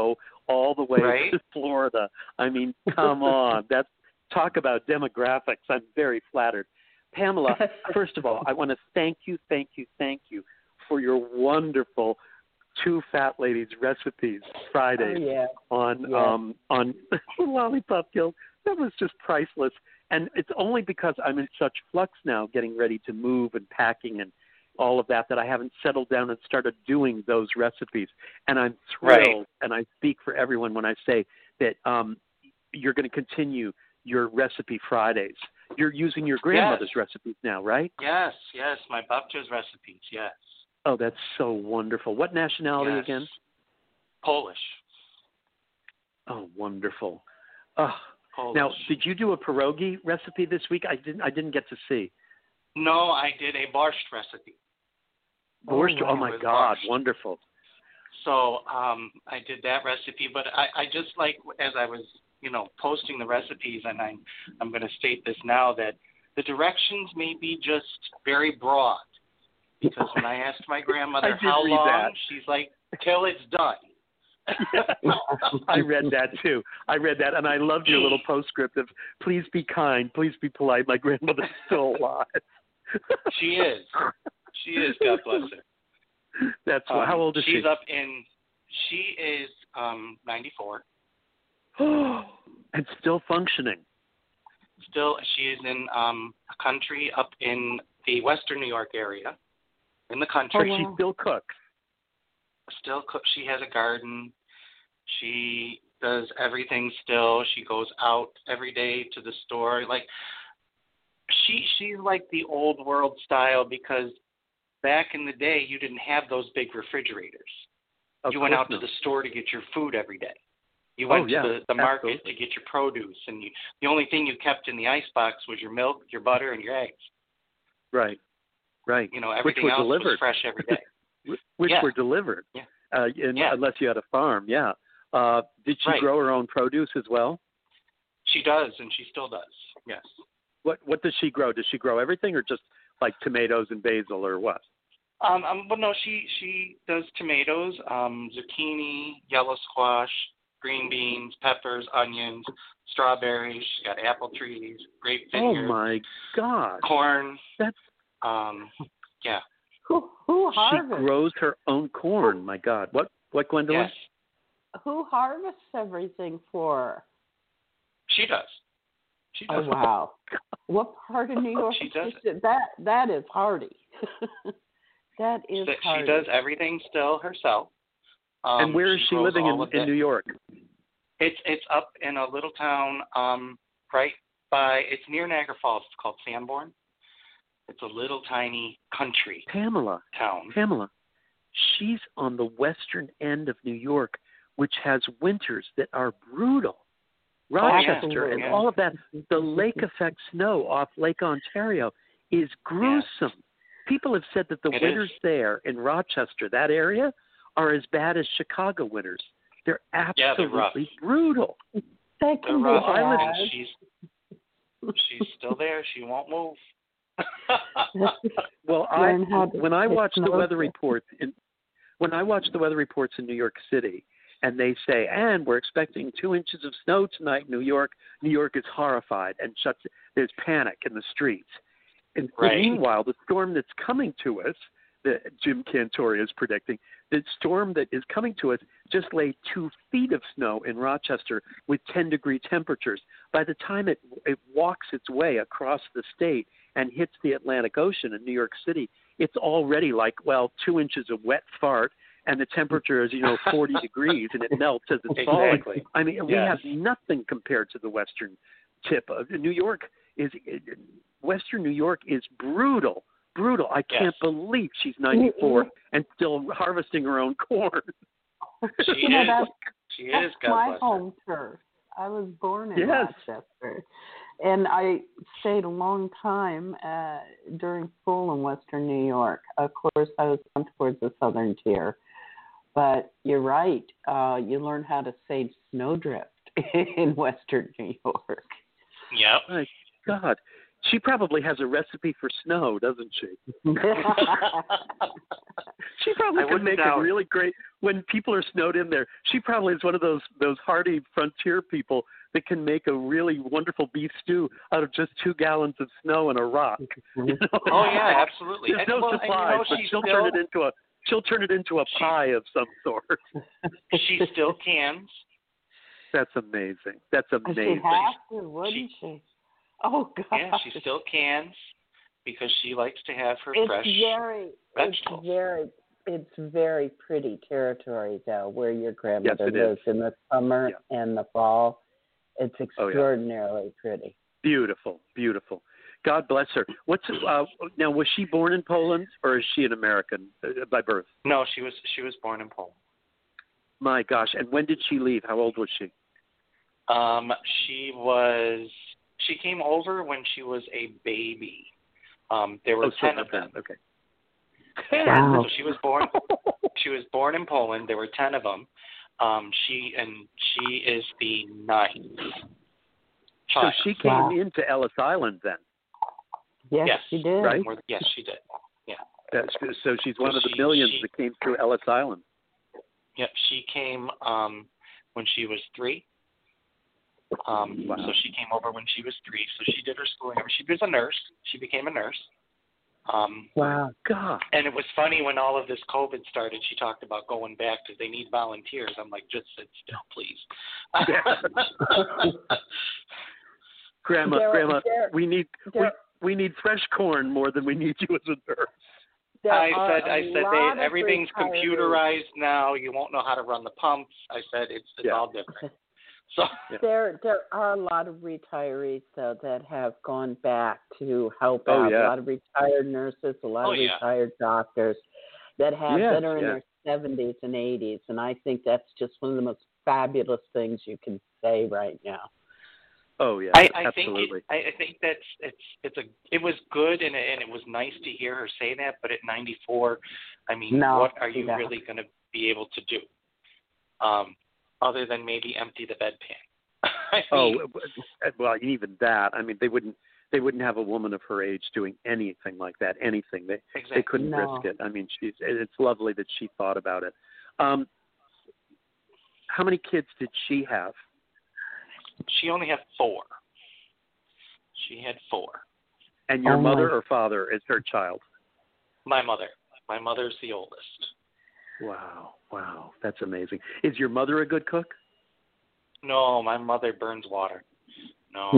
all the way Right? to Florida. I mean, come on. That's talk about demographics. I'm very flattered. Pamela, first of all, I want to thank you for your wonderful Two Fat Ladies recipes Fridays on Lollipop Guild. That was just priceless. And it's only because I'm in such flux now, getting ready to move and packing and all of that I haven't settled down and started doing those recipes. And I'm thrilled, and I speak for everyone when I say that you're going to continue your Recipe Fridays. You're using your grandmother's recipes now, right? Yes, my babcia's recipes, yes. Oh, that's so wonderful. What nationality again? Polish. Oh, wonderful. Oh. Polish. Now, did you do a pierogi recipe this week? I didn't get to see. No, I did a borscht recipe. Borscht? Oh my God, borscht. Wonderful. So I did that recipe, but I just like, as I was, posting the recipes, and I'm going to state this now, that the directions may be just very broad. Because when I asked my grandmother how long, she's like, till it's done. I read that too. And I loved your little postscript of please be kind, please be polite. My grandmother's still alive. She is, God bless her. That's how old is she? She is 94. And still functioning. Still, she is in a country up in the Western New York area. In the country. She still cooks. She has a garden. She does everything still. She goes out every day to the store. Like she's like the old world style, because back in the day you didn't have those big refrigerators. You went out to the store to get your food every day. You went to the market to get your produce, and the only thing you kept in the icebox was your milk, your butter, and your eggs. Right. Everything else was fresh every day. Which were delivered. Yeah. Unless you had a farm, Did she grow her own produce as well? She does, and she still does, yes. What does she grow? Does she grow everything, or just like tomatoes and basil, or what? Well, no, she does tomatoes, zucchini, yellow squash, green beans, peppers, onions, strawberries. She's got apple trees, grape vineyard. Oh, my God. Corn. That's... yeah. Who harvests? She grows her own corn. My God. What, Gwendolyn? Yes. Who harvests everything for her? She does. Oh, wow. What part of New York? She does it. That is hardy. That is hardy. She does everything still herself. And where is she living in New York? It's up in a little town right by, it's near Niagara Falls. It's called Sanborn. It's a little tiny country town. Pamela, she's on the western end of New York, which has winters that are brutal. Rochester and all of that, the lake effect snow off Lake Ontario is gruesome. Yes. People have said that the winters there in Rochester, that area, are as bad as Chicago winters. They're absolutely brutal. That can be bad. She's still there. She won't move. Well, when I watch the weather reports in New York City, and they say, and we're expecting 2 inches of snow tonight in New York. New York is horrified and there's panic in the streets. And meanwhile, the storm that's coming to us, that Jim Cantore is predicting, the storm that is coming to us just laid 2 feet of snow in Rochester with 10-degree temperatures. By the time it walks its way across the state and hits the Atlantic Ocean in New York City, it's already 2 inches of wet fart. And the temperature is, 40 degrees, and it melts as it's falling. I mean, we have nothing compared to the western tip of New York. Western New York is brutal. I can't believe she's 94 and still harvesting her own corn. She is. That's my home turf. I was born in Rochester, and I stayed a long time during school in Western New York. Of course, I was down towards the southern tier. But you're right. You learn how to save snowdrift in Western New York. Yep. My God. She probably has a recipe for snow, doesn't she? She probably could make a really great, when people are snowed in there, she probably is one of those hardy frontier people that can make a really wonderful beef stew out of just 2 gallons of snow and a rock. You know? Oh yeah, absolutely. There's no supply, but she'll turn it into a pie of some sort. She still cans. That's amazing. That's amazing. She has to, wouldn't she? Oh God. Yeah, she still cans because she likes to have her fresh vegetables. It's very pretty territory though, where your grandmother lives in the summer and the fall. It's extraordinarily pretty. Beautiful, beautiful. God bless her. Now? Was she born in Poland or is she an American by birth? No, she was born in Poland. My gosh! And when did she leave? How old was she? She came over when she was a baby. There were 10 of them. Okay. Wow. So she was born. She was born in Poland. There were 10 of them. She is the 9th child. So she came into Ellis Island then. Yes, she did. Right? Yes, she did. Yeah. So she's one of the millions that came through Ellis Island. Yep, she came when she was 3. Wow. So she came over when she was 3. So she did her schooling. She was a nurse. She became a nurse. Wow. God. And it was funny when all of this COVID started, she talked about going back because they need volunteers. I'm like, just sit still, please. Grandma, we need fresh corn more than we need you as a nurse. I said everything's computerized now. You won't know how to run the pumps. I said it's all different. So there are a lot of retirees though that have gone back to help out. A lot of retired nurses, a lot of retired doctors that are in their 70s and 80s, and I think that's just one of the most fabulous things you can say right now. Oh yeah, absolutely. I think that's it was good and it was nice to hear her say that. But at 94, I mean, what are you really going to be able to do? Other than maybe empty the bedpan. Well, even that. I mean, they wouldn't have a woman of her age doing anything like that. Anything. They couldn't risk it. I mean, it's lovely that she thought about it. How many kids did she have? She only had 4. She had 4. And your mother or father is her child? My mother. My mother's the oldest. Wow, that's amazing. Is your mother a good cook? No, my mother burns water. No.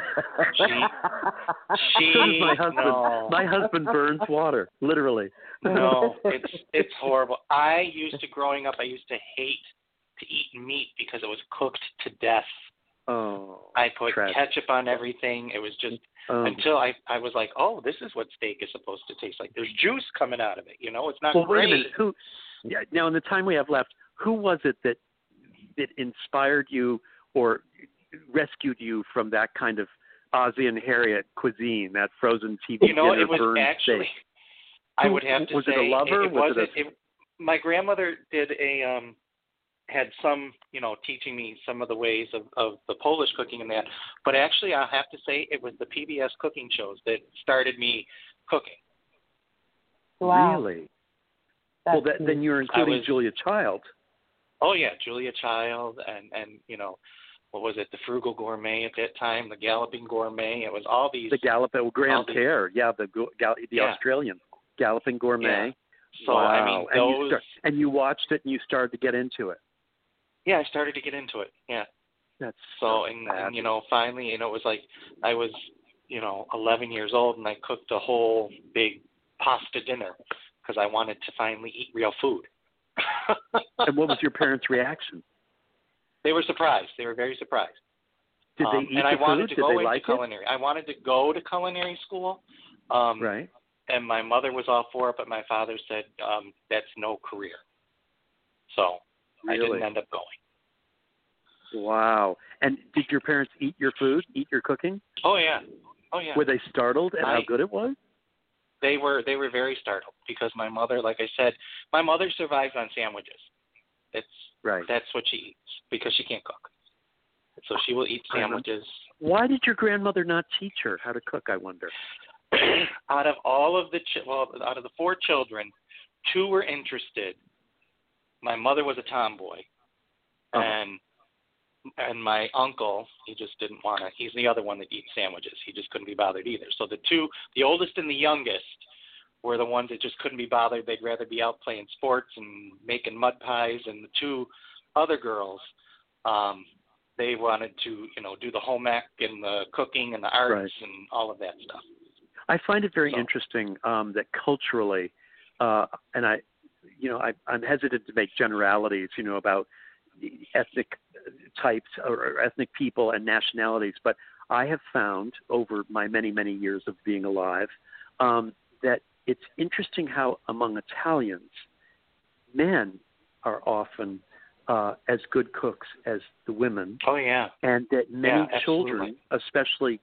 My husband burns water, literally. No, it's horrible. Growing up, I used to hate to eat meat because it was cooked to death. Oh. I put ketchup on everything. It was just until I was like, oh, this is what steak is supposed to taste like. There's juice coming out of it. It's not great. Wait a minute. Now, in the time we have left, who was it that inspired you or rescued you from that kind of Ozzie and Harriet cuisine, that frozen TV dinner, it was burned actually, steak? I would have to was say, it a lover? My grandmother did had some, teaching me some of the ways of the Polish cooking and that. But actually, I'll have to say it was the PBS cooking shows that started me cooking. Wow. Really? Then you're including Julia Child. Oh yeah, Julia Child and what was it? The Frugal Gourmet at that time, the Galloping Gourmet. It was all these. The Galloping Graham Kerr, the Australian Galloping Gourmet. Yeah. So I mean, and you watched it and you started to get into it. Yeah, I started to get into it. Yeah. That's and finally, it was like I was 11 years old and I cooked a whole big pasta dinner because I wanted to finally eat real food. And what was your parents' reaction? They were surprised. They were very surprised. Did they eat and I wanted to Did go they into like culinary. I wanted to go to culinary school. Right. And my mother was all for it, but my father said that's no career. So really? I didn't end up going. Wow. And did your parents eat your food, eat your cooking? Oh yeah. Were they startled at how good it was? They were very startled because my mother, like I said, my mother survives on sandwiches. That's what she eats because she can't cook. So she will eat sandwiches. Why did your grandmother not teach her how to cook, I wonder? Out of all of out of the 4 children, 2 were interested. My mother was a tomboy, and my uncle, he just didn't want to. He's the other one that eats sandwiches. He just couldn't be bothered either. So the oldest and the youngest, were the ones that just couldn't be bothered. They'd rather be out playing sports and making mud pies. And the 2 other girls, they wanted to, do the home ec and the cooking and the arts and all of that stuff. I find it very interesting that culturally, and I'm hesitant to make generalities, about ethnic types or ethnic people and nationalities, but I have found over my many, many years of being alive that it's interesting how among Italians, men are often as good cooks as the women. Oh, yeah. And that many children, absolutely. especially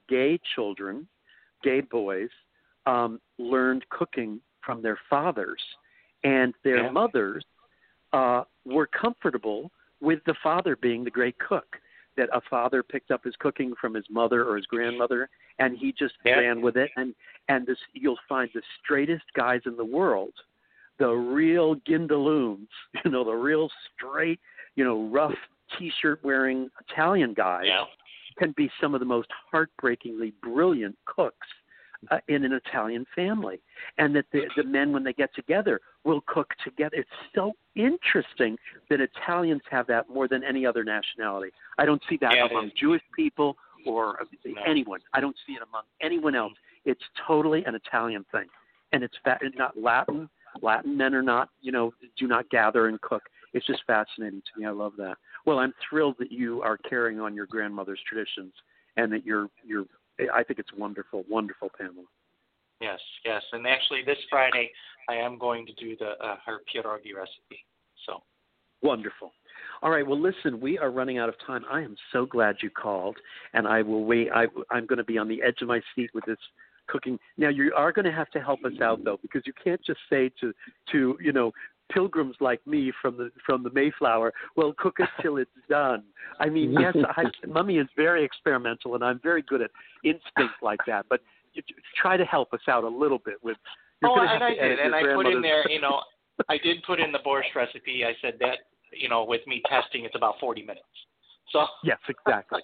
gay boys, learned cooking from their fathers. And their mothers were comfortable with the father being the great cook, that a father picked up his cooking from his mother or his grandmother, and he just ran with it. And this, you'll find the straightest guys in the world, the real gindaloons, the real straight, rough T-shirt wearing Italian guys can be some of the most heartbreakingly brilliant cooks in an Italian family. And that the men, when they get together, will cook together. It's so interesting that Italians have that more than any other nationality. I don't see that among Jewish people or anyone. I don't see it among anyone else. It's totally an Italian thing. And it's not Latin. Latin men are not, do not gather and cook. It's just fascinating to me. I love that. Well, I'm thrilled that you are carrying on your grandmother's traditions and that I think it's wonderful, wonderful, Pamela. Yes. And actually this Friday I am going to do her pierogi recipe. So wonderful. All right. Well, listen, we are running out of time. I am so glad you called, and I will wait. I'm going to be on the edge of my seat with this cooking. Now, you are going to have to help us out, though, because you can't just say to pilgrims like me from the Mayflower, well, cook it till it's done. I mean, yes, Mummy is very experimental, and I'm very good at instinct like that, but try to help us out a little bit with. And I did, and I put in there, I did put in the borscht recipe. I said that, with me testing, it's about 40 minutes. So yes, exactly.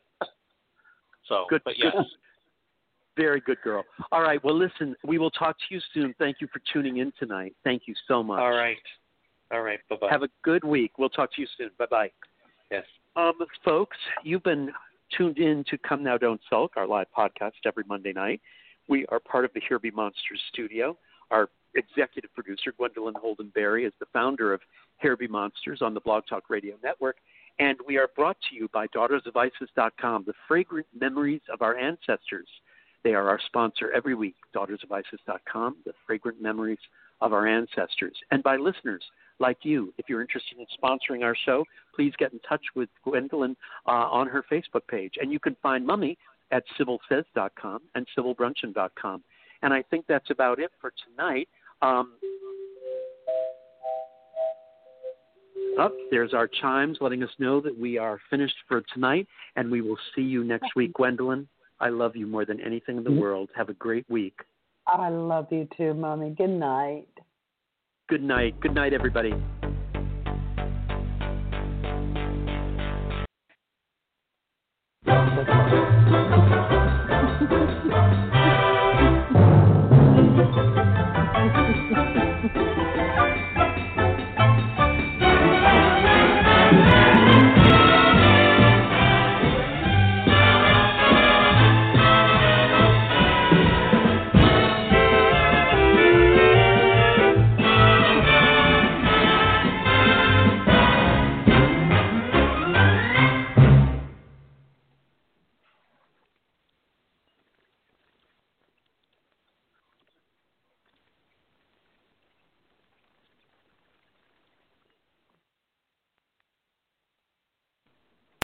So good, but yes. Good. Very good girl. All right. Well, listen, we will talk to you soon. Thank you for tuning in tonight. Thank you so much. All right. Bye-bye. Have a good week. We'll talk to you soon. Bye-bye. Yes. Folks, you've been tuned in to Come Now Don't Sulk, our live podcast every Monday night. We are part of the Here Be Monsters studio. Our executive producer, Gwendolyn Holden Berry, is the founder of Here Be Monsters on the Blog Talk Radio Network. And we are brought to you by DaughtersOfIsis.com, the fragrant memories of our ancestors. They are our sponsor every week, DaughtersOfIsis.com, the fragrant memories of our ancestors. And by listeners like you, if you're interested in sponsoring our show, please get in touch with Gwendolyn on her Facebook page. And you can find Mummy at SybilSays.com and SybilBruncheon.com. And I think that's about it for tonight. There's our chimes letting us know that we are finished for tonight, and we will see you next week. Gwendolyn, I love you more than anything in the world. Have a great week. I love you too, Mommy. Good night. Good night. Good night, everybody.